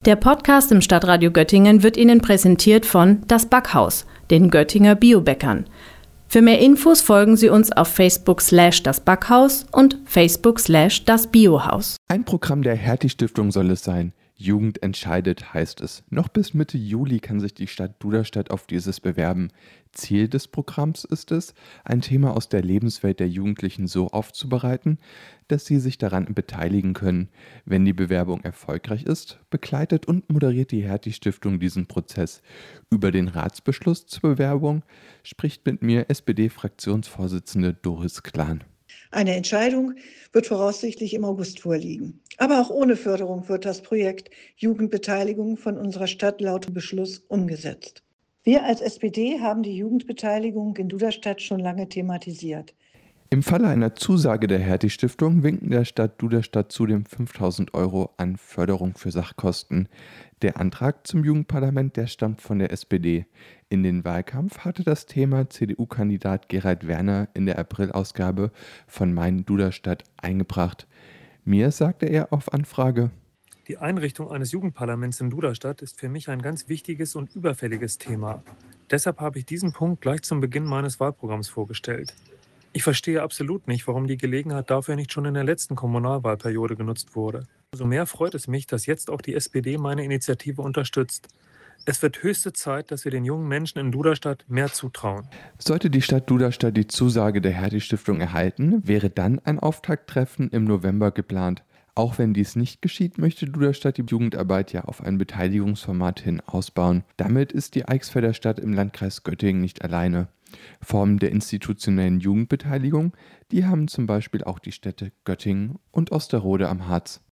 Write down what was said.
Der Podcast im Stadtradio Göttingen wird Ihnen präsentiert von Das Backhaus, den Göttinger Biobäckern. Für mehr Infos folgen Sie uns auf Facebook/Das Backhaus und Facebook/Das Biohaus. Ein Programm der Hertie-Stiftung soll es sein. Jugend entscheidet, heißt es. Noch bis Mitte Juli kann sich die Stadt Duderstadt auf dieses bewerben. Ziel des Programms ist es, ein Thema aus der Lebenswelt der Jugendlichen so aufzubereiten, dass sie sich daran beteiligen können. Wenn die Bewerbung erfolgreich ist, begleitet und moderiert die Hertie-Stiftung diesen Prozess. Über den Ratsbeschluss zur Bewerbung spricht mit mir SPD-Fraktionsvorsitzende Doris Klan. Eine Entscheidung wird voraussichtlich im August vorliegen. Aber auch ohne Förderung wird das Projekt Jugendbeteiligung von unserer Stadt laut Beschluss umgesetzt. Wir als SPD haben die Jugendbeteiligung in Duderstadt schon lange thematisiert. Im Falle einer Zusage der Hertie-Stiftung winken der Stadt Duderstadt zudem 5.000 € an Förderung für Sachkosten. Der Antrag zum Jugendparlament, der stammt von der SPD. In den Wahlkampf hatte das Thema CDU-Kandidat Gerald Werner in der Aprilausgabe von Mein Duderstadt eingebracht. Mir sagte er auf Anfrage: Die Einrichtung eines Jugendparlaments in Duderstadt ist für mich ein ganz wichtiges und überfälliges Thema. Deshalb habe ich diesen Punkt gleich zum Beginn meines Wahlprogramms vorgestellt. Ich verstehe absolut nicht, warum die Gelegenheit dafür nicht schon in der letzten Kommunalwahlperiode genutzt wurde. Umso mehr freut es mich, dass jetzt auch die SPD meine Initiative unterstützt. Es wird höchste Zeit, dass wir den jungen Menschen in Duderstadt mehr zutrauen. Sollte die Stadt Duderstadt die Zusage der Hertie-Stiftung erhalten, wäre dann ein Auftakttreffen im November geplant. Auch wenn dies nicht geschieht, möchte Duderstadt die Jugendarbeit ja auf ein Beteiligungsformat hin ausbauen. Damit ist die Eichsfelder Stadt im Landkreis Göttingen nicht alleine. Formen der institutionellen Jugendbeteiligung, die haben zum Beispiel auch die Städte Göttingen und Osterode am Harz.